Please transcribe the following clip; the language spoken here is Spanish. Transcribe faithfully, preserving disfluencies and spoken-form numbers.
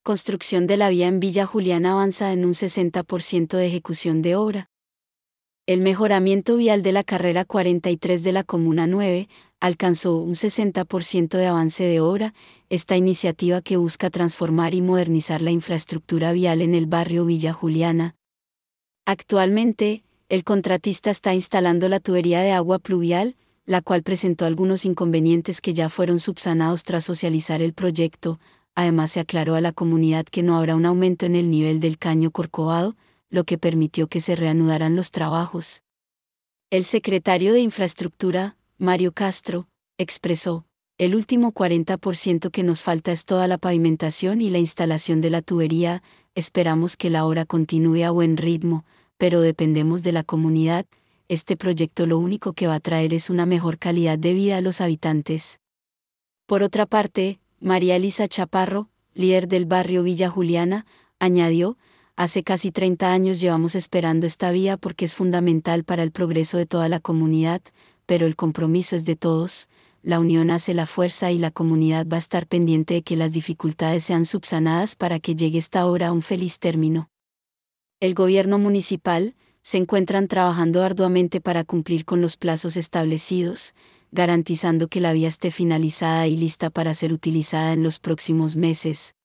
construcción de la vía en Villa Juliana avanza en un sesenta por ciento de ejecución de obra. El mejoramiento vial de la carrera cuarenta y tres de la Comuna nueve alcanzó un sesenta por ciento de avance de obra. Esta iniciativa, que busca transformar y modernizar la infraestructura vial en el barrio Villa Juliana. Actualmente, el contratista está instalando la tubería de agua pluvial, la cual presentó algunos inconvenientes que ya fueron subsanados tras socializar el proyecto. Además, se aclaró a la comunidad que no habrá un aumento en el nivel del caño Corcovado, lo que permitió que se reanudaran los trabajos. El secretario de Infraestructura, Mario Castro, expresó: el último cuarenta por ciento que nos falta es toda la pavimentación y la instalación de la tubería. Esperamos que la obra continúe a buen ritmo, pero dependemos de la comunidad. Este proyecto lo único que va a traer es una mejor calidad de vida a los habitantes. Por otra parte, María Elisa Chaparro, líder del barrio Villa Juliana, añadió: hace casi treinta años llevamos esperando esta vía porque es fundamental para el progreso de toda la comunidad, pero el compromiso es de todos, la unión hace la fuerza y la comunidad va a estar pendiente de que las dificultades sean subsanadas para que llegue esta obra a un feliz término. El gobierno municipal se encuentran trabajando arduamente para cumplir con los plazos establecidos, garantizando que la vía esté finalizada y lista para ser utilizada en los próximos meses.